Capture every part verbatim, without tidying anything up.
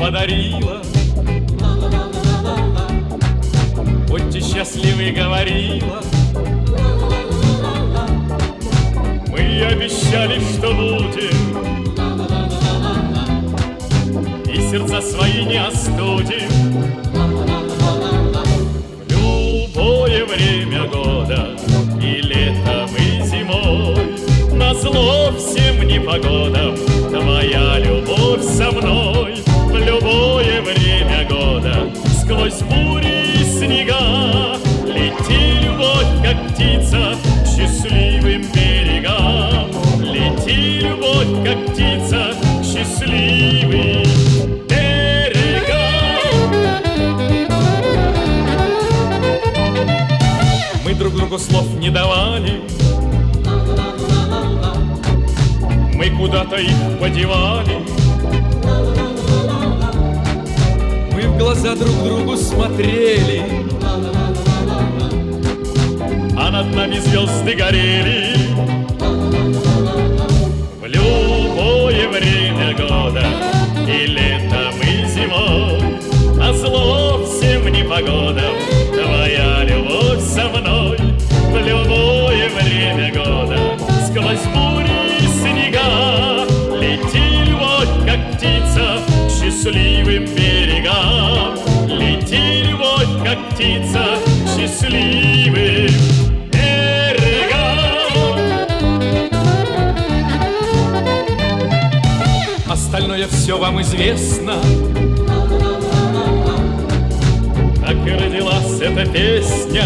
подарила. Будьте счастливы, говорила. Мы обещали, что будем, и сердца свои не остудим. В любое время года, и летом, и зимой, назло всем непогодам, твоя любовь со мной. В любое время года, сквозь бури и снега, лети, любовь, как птица, к счастливым берегам. Лети, любовь, как птица, к счастливым берегам. Мы друг другу слов не давали, мы куда-то их подевали. Мы в глаза друг другу смотрели, а над нами звезды горели. В любое время года, и летом, и зимой, назло всем непогодам, твоя любовь со мной. В любое время года, сквозь бури и снега, лети, любовь, как птица, к счастливым берегам. Лети, любовь, как птица, к счастливым берегам. Остальное все вам известно. Так и родилась эта песня.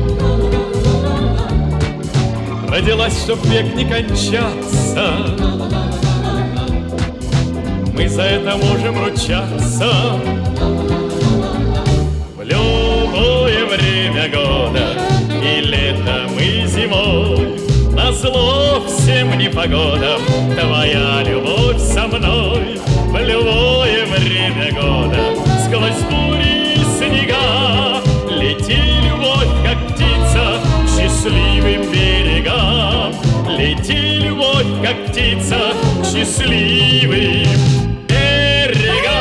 Родилась, чтоб век не кончаться. Мы за это можем ручаться. В любое время года, и летом, и зимой, назло всем непогодам, твоя любовь со мной. В любое время года, сквозь бури и снега, лети, любовь, как птица, к счастливым берегам. Лети, любовь, как птица, к счастливым берегам.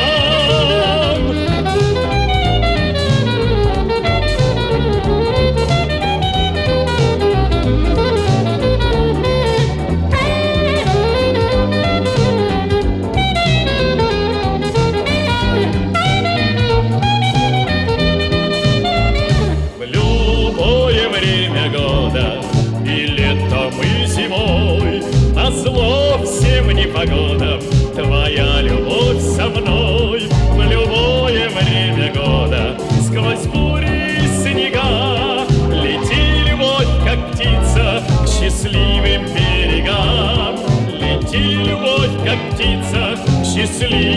В любое время года, и летом, и зимой, назло всем непогодам, твоя любовь со мной. В любое время года, сквозь бури и снега, лети, любовь, как птица, к счастливым берегам. Лети, любовь, как птица, к счастливым